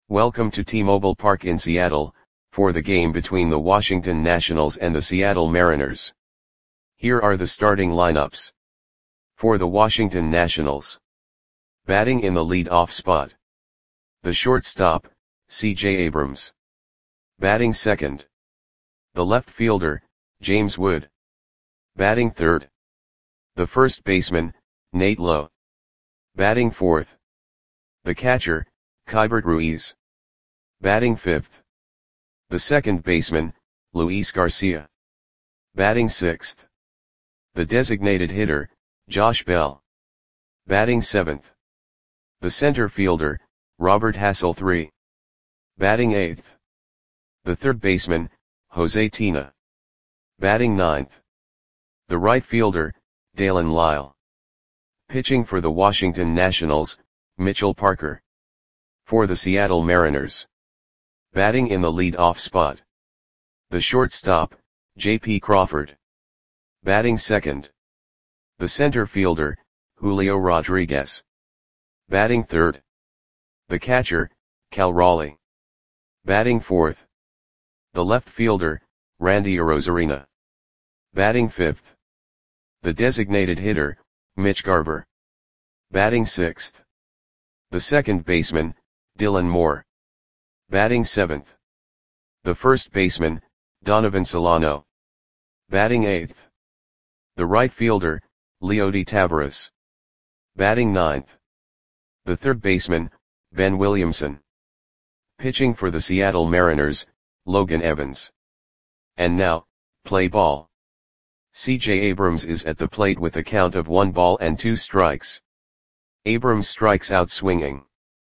Welcome to T-Mobile Park in Seattle, for the game between the Washington Nationals and the Seattle Mariners. Here are the starting lineups. For the Washington Nationals. Batting in the lead-off spot. The shortstop, C.J. Abrams. Batting second. The left fielder, James Wood. Batting third. The first baseman, Nate Lowe. Batting fourth. The catcher, Keibert Ruiz. Batting fifth. The second baseman, Luis Garcia. Batting sixth. The designated hitter, Josh Bell. Batting seventh. The center fielder, Robert Hassell III. Batting eighth. The third baseman, Jose Tena. Batting ninth. The right fielder, Dalen Lyle. Pitching for the Washington Nationals, Mitchell Parker. For the Seattle Mariners. Batting in the lead-off spot. The shortstop, J.P. Crawford. Batting second. The center fielder, Julio Rodriguez. Batting third. The catcher, Cal Raleigh. Batting fourth. The left fielder, Randy Arozarena. Batting fifth. The designated hitter, Mitch Garver. Batting sixth. The second baseman, Dylan Moore. Batting seventh. The first baseman, Donovan Solano. Batting eighth. The right fielder, Leody Taveras. Batting ninth. The third baseman, Ben Williamson. Pitching for the Seattle Mariners, Logan Evans. And now, play ball. C.J. Abrams is at the plate with a count of 1 ball and 2 strikes. Abrams strikes out swinging.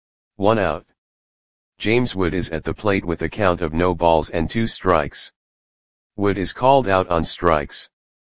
1 out. James Wood is at the plate with a count of no balls and 2 strikes. Wood is called out on strikes.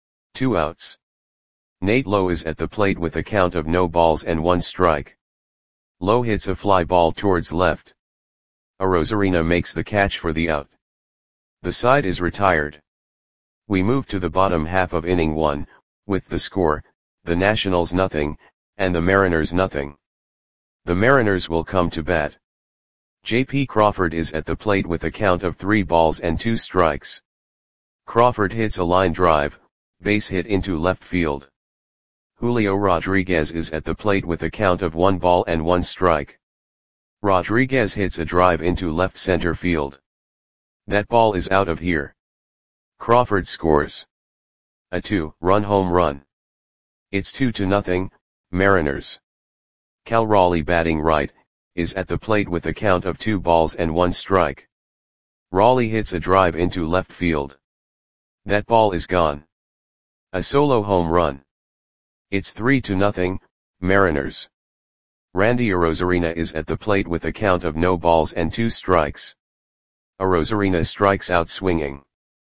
2 outs. Nate Lowe is at the plate with a count of no balls and 1 strike. Lowe hits a fly ball towards left. Arozarena makes the catch for the out. The side is retired. We move to the bottom half of inning 1, with the score, the Nationals nothing, and the Mariners nothing. The Mariners will come to bat. J.P. Crawford is at the plate with a count of 3 balls and 2 strikes. Crawford hits a line drive, base hit into left field. Julio Rodriguez is at the plate with a count of 1 ball and 1 strike. Rodriguez hits a drive into left center field. That ball is out of here. Crawford scores a 2-run home run. It's 2-0, Mariners. Cal Raleigh, batting right, is at the plate with a count of 2 balls and 1 strike. Raleigh hits a drive into left field. That ball is gone. A solo home run. It's 3-0, Mariners. Randy Arozarena is at the plate with a count of no balls and 2 strikes. Arozarena strikes out swinging.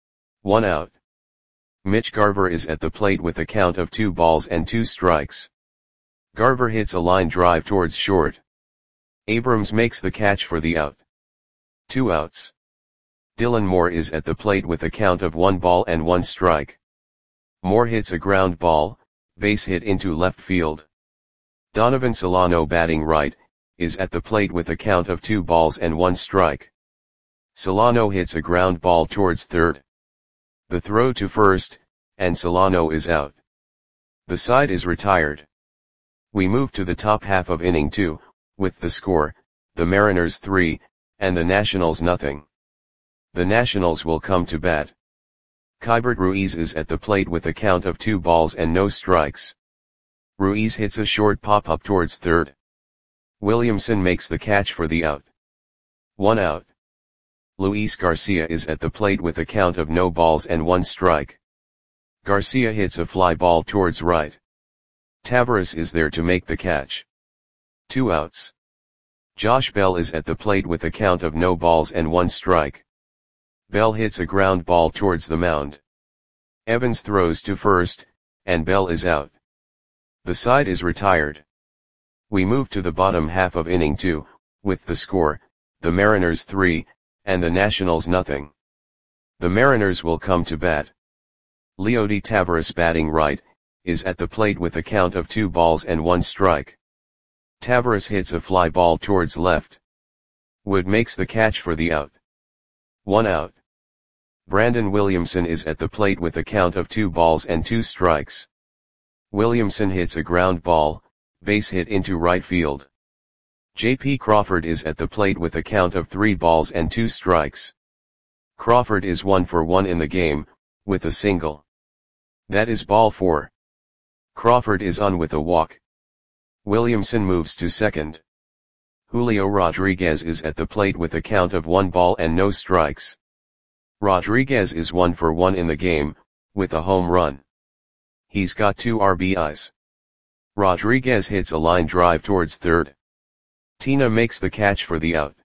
1 out. Mitch Garver is at the plate with a count of 2 balls and 2 strikes. Garver hits a line drive towards short. Abrams makes the catch for the out. 2 outs. Dylan Moore is at the plate with a count of 1 ball and 1 strike. Moore hits a ground ball, base hit into left field. Donovan Solano, batting right, is at the plate with a count of 2 balls and 1 strike. Solano hits a ground ball towards third. The throw to first, and Solano is out. The side is retired. We move to the top half of inning 2, with the score, the Mariners 3, and the Nationals nothing. The Nationals will come to bat. Keibert Ruiz is at the plate with a count of 2 balls and no strikes. Ruiz hits a short pop-up towards third. Williamson makes the catch for the out. 1 out. Luis Garcia is at the plate with a count of no balls and 1 strike. Garcia hits a fly ball towards right. Taveras is there to make the catch. 2 outs. Josh Bell is at the plate with a count of no balls and 1 strike. Bell hits a ground ball towards the mound. Evans throws to first, and Bell is out. The side is retired. We move to the bottom half of inning 2, with the score, the Mariners 3, and the Nationals nothing. The Mariners will come to bat. Leody Taveras, batting right, is at the plate with a count of 2 balls and 1 strike. Taveras hits a fly ball towards left. Wood makes the catch for the out. 1 out. Brandon Williamson is at the plate with a count of 2 balls and 2 strikes. Williamson hits a ground ball, base hit into right field. J.P. Crawford is at the plate with a count of 3 balls and 2 strikes. Crawford is 1 for 1 in the game, with a single. That is ball 4. Crawford is on with a walk. Williamson moves to second. Julio Rodriguez is at the plate with a count of 1 ball and no strikes. Rodriguez is 1 for 1 in the game, with a home run. He's got 2 RBIs. Rodriguez hits a line drive towards third. Tina makes the catch for the out.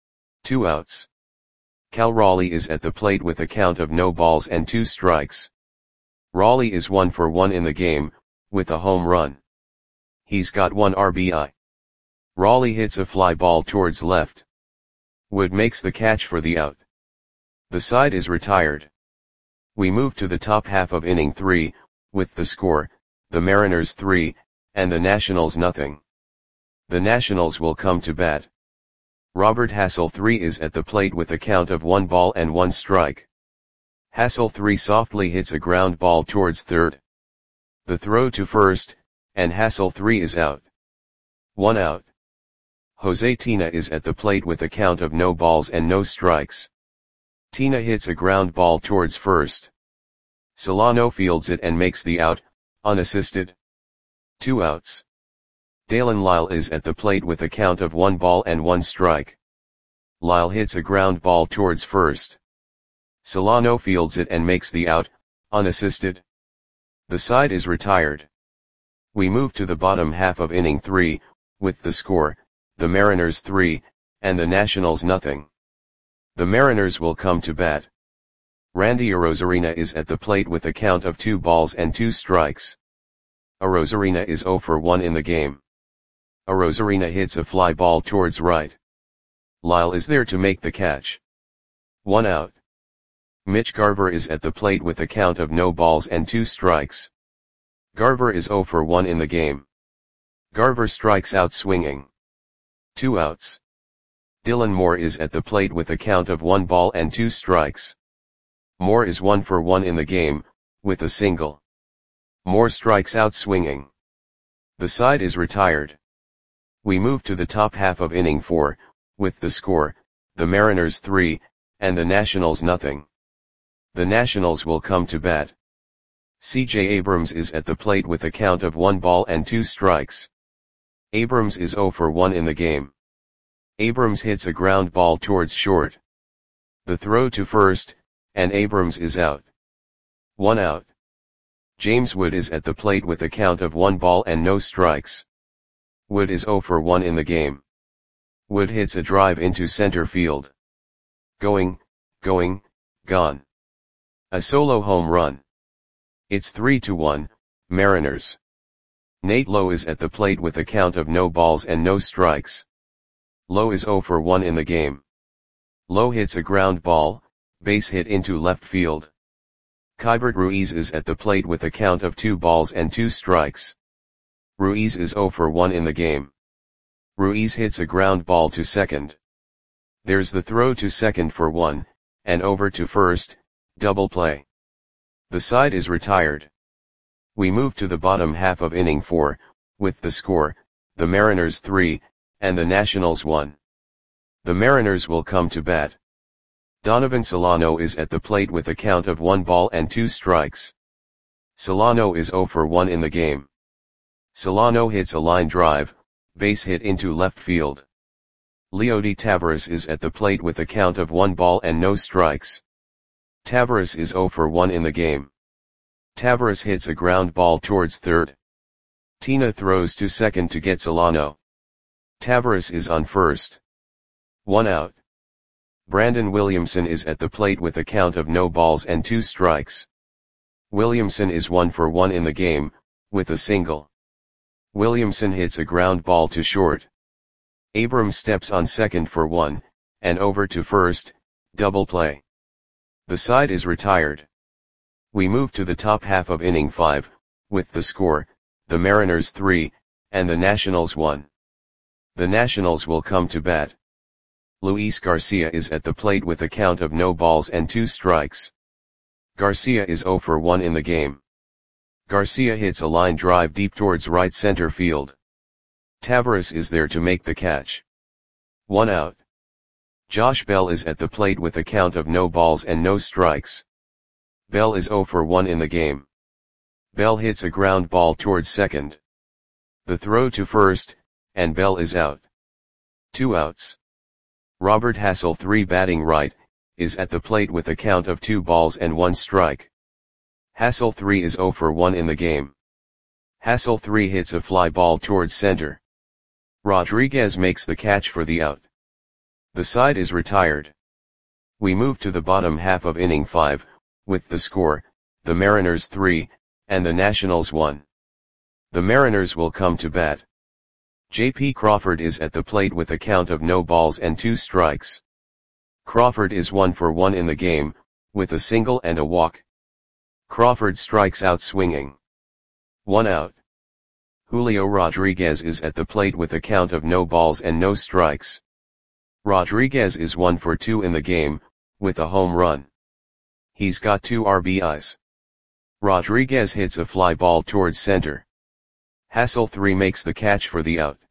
2 outs. Cal Raleigh is at the plate with a count of no balls and 2 strikes. Raleigh is 1 for 1 in the game, with a home run. He's got 1 RBI. Raleigh hits a fly ball towards left. Wood makes the catch for the out. The side is retired. We move to the top half of inning 3, with the score, the Mariners 3, and the Nationals nothing. The Nationals will come to bat. Robert Hassell 3 is at the plate with a count of 1 ball and 1 strike. Hassell 3 softly hits a ground ball towards third. The throw to first, and Hassell 3 is out. 1 out. Jose Tina is at the plate with a count of no balls and no strikes. Tina hits a ground ball towards first. Solano fields it and makes the out, unassisted. 2 outs. Dalen Lyle is at the plate with a count of 1 ball and 1 strike. Lyle hits a ground ball towards first. Solano fields it and makes the out, unassisted. The side is retired. We move to the bottom half of inning 3, with the score, the Mariners 3, and the Nationals nothing. The Mariners will come to bat. Randy Arozarena is at the plate with a count of 2 balls and 2 strikes. Arozarena is 0 for 1 in the game. Arozarena hits a fly ball towards right. Lyle is there to make the catch. 1 out. Mitch Garver is at the plate with a count of no balls and 2 strikes. Garver is 0 for 1 in the game. Garver strikes out swinging. 2 outs. Dylan Moore is at the plate with a count of 1 ball and 2 strikes. Moore is 1 for 1 in the game, with a single. Moore strikes out swinging. The side is retired. We move to the top half of inning 4, with the score, the Mariners 3, and the Nationals nothing. The Nationals will come to bat. C.J. Abrams is at the plate with a count of 1 ball and 2 strikes. Abrams is 0 for 1 in the game. Abrams hits a ground ball towards short. The throw to first, and Abrams is out. 1 out. James Wood is at the plate with a count of 1 ball and no strikes. Wood is 0 for 1 in the game. Wood hits a drive into center field. Going, gone. A solo home run. It's 3-1, Mariners. Nate Lowe is at the plate with a count of no balls and no strikes. Lowe is 0 for 1 in the game. Lowe hits a ground ball, base hit into left field. Keibert Ruiz is at the plate with a count of 2 balls and 2 strikes. Ruiz is 0 for 1 in the game. Ruiz hits a ground ball to second. There's the throw to second for 1, and over to first, double play. The side is retired. We move to the bottom half of inning 4, with the score, the Mariners 3, and the Nationals 1. The Mariners will come to bat. Donovan Solano is at the plate with a count of 1 ball and 2 strikes. Solano is 0 for 1 in the game. Solano hits a line drive, base hit into left field. Leody Taveras is at the plate with a count of 1 ball and no strikes. Taveras is 0 for 1 in the game. Taveras hits a ground ball towards third. Tina throws to second to get Solano. Taveras is on first. 1 out. Brandon Williamson is at the plate with a count of no balls and 2 strikes. Williamson is 1 for 1 in the game, with a single. Williamson hits a ground ball to short. Abrams steps on second for 1, and over to first, double play. The side is retired. We move to the top half of inning 5, with the score, the Mariners 3, and the Nationals 1. The Nationals will come to bat. Luis Garcia is at the plate with a count of no balls and 2 strikes. Garcia is 0 for 1 in the game. Garcia hits a line drive deep towards right center field. Taveras is there to make the catch. 1 out. Josh Bell is at the plate with a count of no balls and no strikes. Bell is 0 for 1 in the game. Bell hits a ground ball towards second. The throw to first, and Bell is out. 2 outs. Robert Hassell, 3 batting right, is at the plate with a count of 2 balls and 1 strike. Hassell 3 is 0 for 1 in the game. Hassell 3 hits a fly ball towards center. Rodriguez makes the catch for the out. The side is retired. We move to the bottom half of inning 5, with the score, the Mariners 3, and the Nationals 1. The Mariners will come to bat. J.P. Crawford is at the plate with a count of no balls and 2 strikes. Crawford is 1 for 1 in the game, with a single and a walk. Crawford strikes out swinging. 1 out. Julio Rodriguez is at the plate with a count of no balls and no strikes. Rodriguez is 1 for 2 in the game, with a home run. He's got 2 RBIs. Rodriguez hits a fly ball towards center. Hassell 3 makes the catch for the out.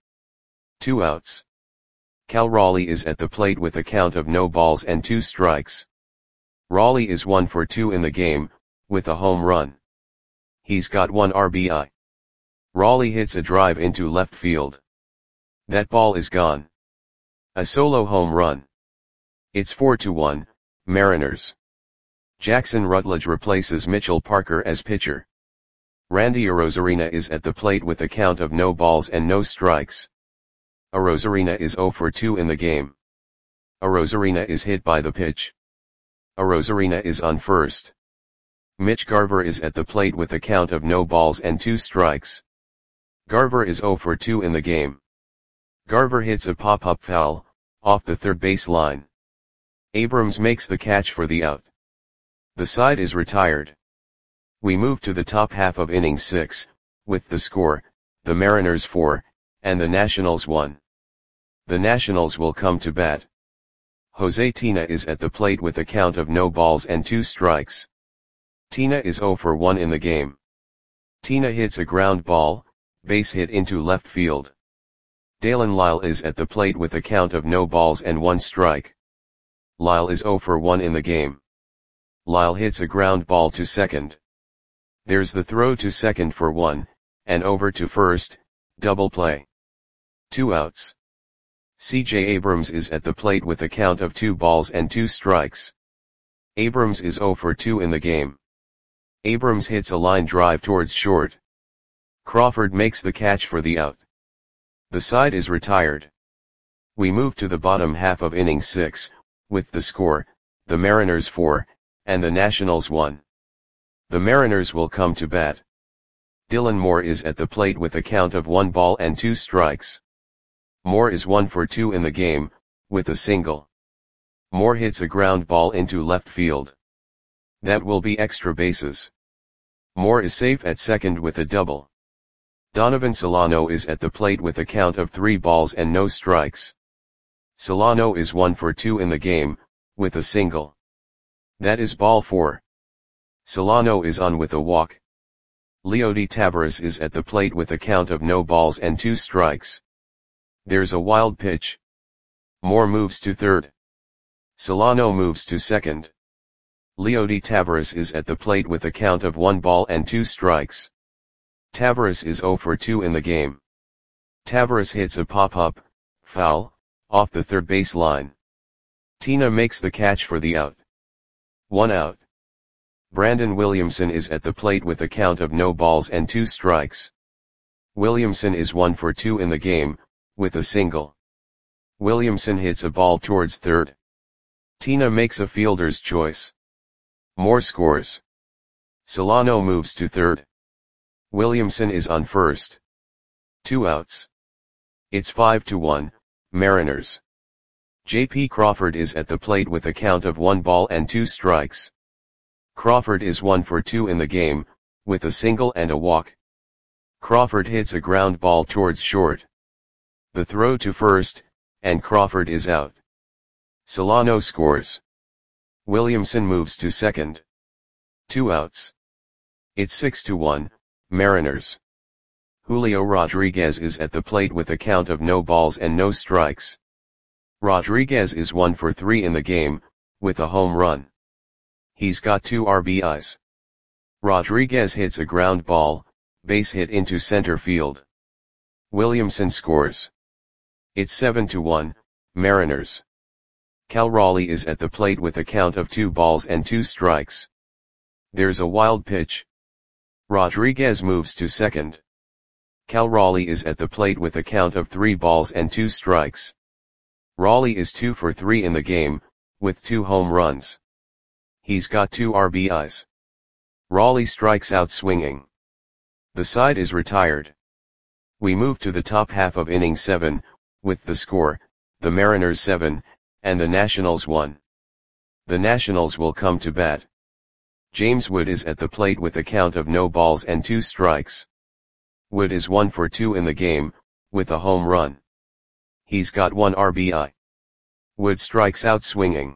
2 outs. Cal Raleigh is at the plate with a count of no balls and 2 strikes. Raleigh is 1 for 2 in the game, with a home run. He's got 1 RBI. Raleigh hits a drive into left field. That ball is gone. A solo home run. It's 4-1, Mariners. Jackson Rutledge replaces Mitchell Parker as pitcher. Randy Arozarena is at the plate with a count of no balls and no strikes. Arozarena is 0 for 2 in the game. Arozarena is hit by the pitch. Arozarena is on first. Mitch Garver is at the plate with a count of no balls and 2 strikes. Garver is 0 for 2 in the game. Garver hits a pop-up foul, off the third base line. Abrams makes the catch for the out. The side is retired. We move to the top half of inning 6, with the score, the Mariners 4, and the Nationals 1. The Nationals will come to bat. Jose Tina is at the plate with a count of no balls and 2 strikes. Tina is 0 for 1 in the game. Tina hits a ground ball, base hit into left field. Dalen Lyle is at the plate with a count of no balls and 1 strike. Lyle is 0 for 1 in the game. Lyle hits a ground ball to second. There's the throw to second for 1, and over to first, double play. 2 outs. C.J. Abrams is at the plate with a count of 2 balls and 2 strikes. Abrams is 0 for 2 in the game. Abrams hits a line drive towards short. Crawford makes the catch for the out. The side is retired. We move to the bottom half of inning 6, with the score, the Mariners 4, and the Nationals 1. The Mariners will come to bat. Dylan Moore is at the plate with a count of 1 ball and 2 strikes. Moore is 1 for 2 in the game, with a single. Moore hits a ground ball into left field. That will be extra bases. Moore is safe at second with a double. Donovan Solano is at the plate with a count of 3 balls and no strikes. Solano is 1 for 2 in the game, with a single. That is ball 4. Solano is on with a walk. Leody Taveras is at the plate with a count of no balls and 2 strikes. There's a wild pitch. Moore moves to third. Solano moves to second. Leody Taveras is at the plate with a count of 1 ball and 2 strikes. Taveras is 0 for 2 in the game. Taveras hits a pop-up, foul, off the third base line. Tina makes the catch for the out. 1 out. Brandon Williamson is at the plate with a count of no balls and 2 strikes. Williamson is 1 for 2 in the game, with a single. Williamson hits a ball towards third. Tina makes a fielder's choice. Moore scores. Solano moves to third. Williamson is on first. 2 outs. It's 5-1, Mariners. J.P. Crawford is at the plate with a count of 1 ball and 2 strikes. Crawford is 1 for 2 in the game, with a single and a walk. Crawford hits a ground ball towards short. The throw to first, and Crawford is out. Solano scores. Williamson moves to second. 2 outs. It's 6-1, Mariners. Julio Rodriguez is at the plate with a count of no balls and no strikes. Rodriguez is 1 for 3 in the game, with a home run. He's got 2 RBIs. Rodriguez hits a ground ball, base hit into center field. Williamson scores. It's 7-1, Mariners. Cal Raleigh is at the plate with a count of 2 balls and 2 strikes. There's a wild pitch. Rodriguez moves to second. Cal Raleigh is at the plate with a count of 3 balls and 2 strikes. Raleigh is 2 for 3 in the game, with 2 home runs. He's got 2 RBIs. Raleigh strikes out swinging. The side is retired. We move to the top half of inning 7, with the score, the Mariners 7, and the Nationals 1. The Nationals will come to bat. James Wood is at the plate with a count of no balls and 2 strikes. Wood is 1 for 2 in the game, with a home run. He's got 1 RBI. Wood strikes out swinging.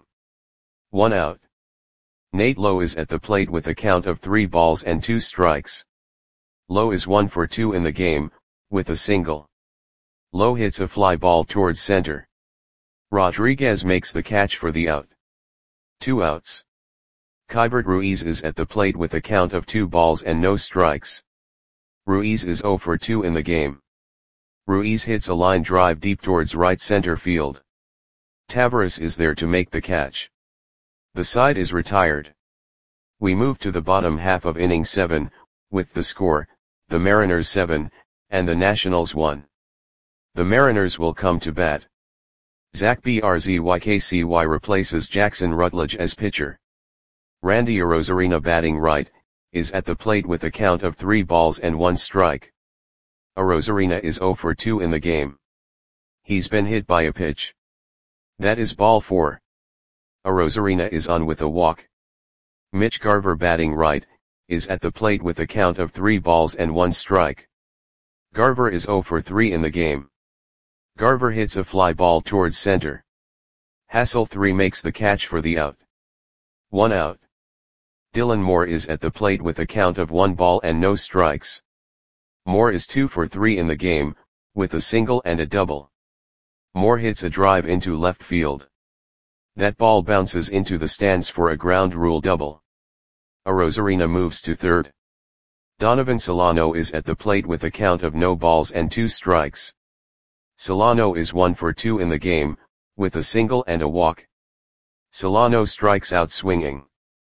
1 out. Nate Lowe is at the plate with a count of 3 balls and 2 strikes. Lowe is 1 for 2 in the game, with a single. Lowe hits a fly ball towards center. Rodriguez makes the catch for the out. 2 outs. Keibert Ruiz is at the plate with a count of 2 balls and no strikes. Ruiz is 0 for 2 in the game. Ruiz hits a line drive deep towards right center field. Taveras is there to make the catch. The side is retired. We move to the bottom half of inning 7, with the score, the Mariners 7, and the Nationals 1. The Mariners will come to bat. Zach Brzykcy replaces Jackson Rutledge as pitcher. Randy Arozarena, batting right, is at the plate with a count of 3 balls and 1 strike. Arozarena is 0 for 2 in the game. He's been hit by a pitch. That is ball 4. Arozarena is on with a walk. Mitch Garver, batting right, is at the plate with a count of 3 balls and 1 strike. Garver is 0 for 3 in the game. Garver hits a fly ball towards center. Hassel 3 makes the catch for the out. 1 out. Dylan Moore is at the plate with a count of 1 ball and no strikes. Moore is 2 for 3 in the game, with a single and a double. Moore hits a drive into left field. That ball bounces into the stands for a ground rule double. Arozarena moves to third. Donovan Solano is at the plate with a count of no balls and 2 strikes. Solano is 1 for 2 in the game, with a single and a walk. Solano strikes out swinging.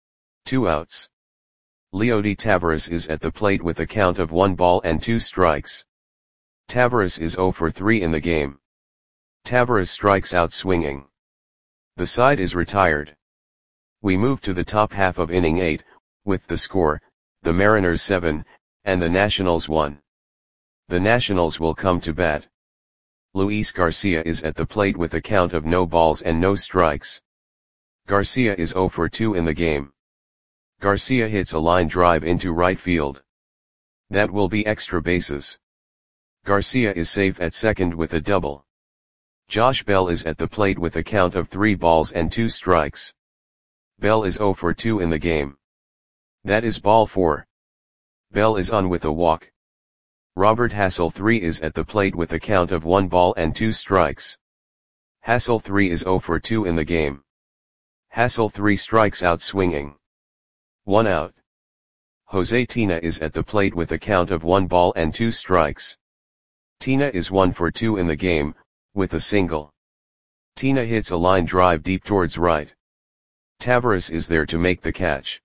2 outs. Leody Taveras is at the plate with a count of 1 ball and 2 strikes. Taveras is 0 for 3 in the game. Taveras strikes out swinging. The side is retired. We move to the top half of inning 8, with the score, the Mariners 7, and the Nationals 1. The Nationals will come to bat. Luis Garcia is at the plate with a count of no balls and no strikes. Garcia is 0 for 2 in the game. Garcia hits a line drive into right field. That will be extra bases. Garcia is safe at second with a double. Josh Bell is at the plate with a count of 3 balls and 2 strikes. Bell is 0 for 2 in the game. That is ball 4. Bell is on with a walk. Robert Hassel 3 is at the plate with a count of 1 ball and 2 strikes. Hassel 3 is 0 for 2 in the game. Hassel 3 strikes out swinging. 1 out. Jose Tina is at the plate with a count of 1 ball and 2 strikes. Tina is 1 for 2 in the game, with a single. Tina hits a line drive deep towards right. Taveras is there to make the catch.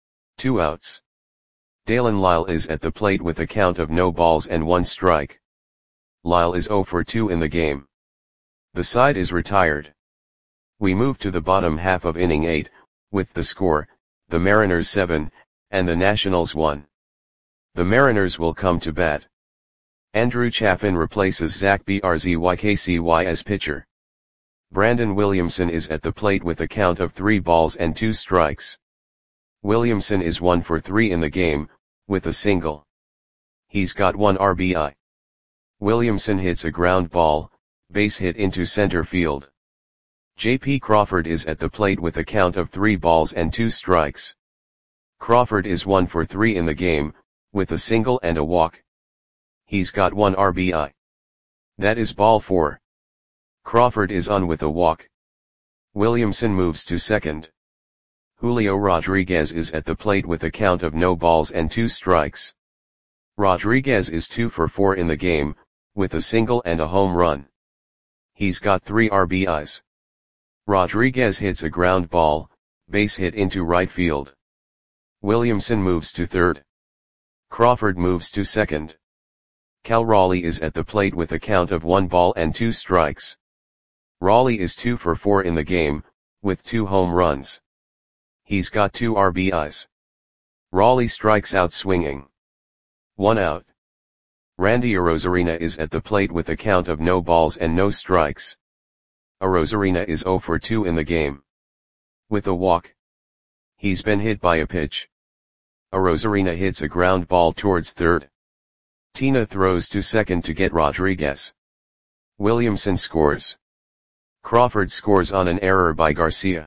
2 outs. Dalen Lyle is at the plate with a count of no balls and 1 strike. Lyle is 0 for 2 in the game. The side is retired. We move to the bottom half of inning 8, with the score, the Mariners 7, and the Nationals 1. The Mariners will come to bat. Andrew Chafin replaces Zach Brzykcy as pitcher. Brandon Williamson is at the plate with a count of 3 balls and 2 strikes. Williamson is 1 for 3 in the game, with a single. He's got 1 RBI. Williamson hits a ground ball, base hit into center field. J.P. Crawford is at the plate with a count of 3 balls and 2 strikes. Crawford is 1 for 3 in the game, with a single and a walk. He's got 1 RBI. That is ball 4. Crawford is on with a walk. Williamson moves to second. Julio Rodriguez is at the plate with a count of no balls and 2 strikes. Rodriguez is 2 for 4 in the game, with a single and a home run. He's got 3 RBIs. Rodriguez hits a ground ball, base hit into right field. Williamson moves to third. Crawford moves to second. Cal Raleigh is at the plate with a count of 1 ball and 2 strikes. Raleigh is 2 for 4 in the game, with 2 home runs. He's got 2 RBIs. Raleigh strikes out swinging. 1 out. Randy Arozarena is at the plate with a count of no balls and no strikes. Arozarena is 0 for 2 in the game. With a walk. He's been hit by a pitch. Arozarena hits a ground ball towards third. Tina throws to second to get Rodriguez. Williamson scores. Crawford scores on an error by Garcia.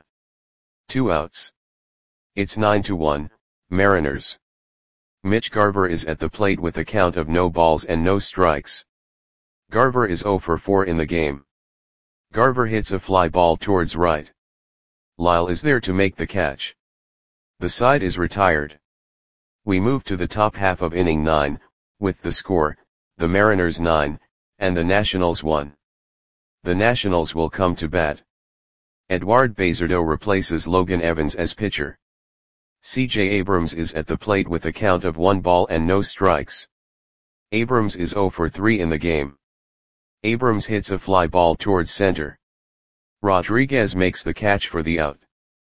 2 outs. It's 9-1, Mariners. Mitch Garver is at the plate with a count of no balls and no strikes. Garver is 0 for 4 in the game. Garver hits a fly ball towards right. Lyle is there to make the catch. The side is retired. We move to the top half of inning 9, with the score, the Mariners 9, and the Nationals 1. The Nationals will come to bat. Eduard Bazardo replaces Logan Evans as pitcher. C.J. Abrams is at the plate with a count of 1 ball and no strikes. Abrams is 0 for 3 in the game. Abrams hits a fly ball towards center. Rodriguez makes the catch for the out.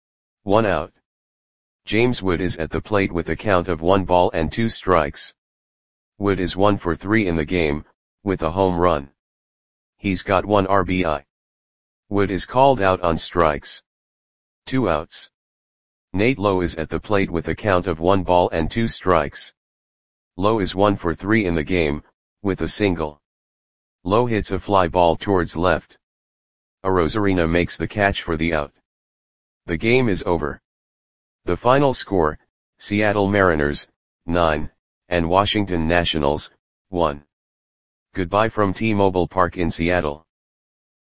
1 out. James Wood is at the plate with a count of 1 ball and 2 strikes. Wood is 1 for 3 in the game, with a home run. He's got 1 RBI. Wood is called out on strikes. 2 outs. Nate Lowe is at the plate with a count of 1 ball and 2 strikes. Lowe is 1 for 3 in the game, with a single. Lowe hits a fly ball towards left. Arozarena makes the catch for the out. The game is over. The final score, Seattle Mariners, 9, and Washington Nationals, 1. Goodbye from T-Mobile Park in Seattle.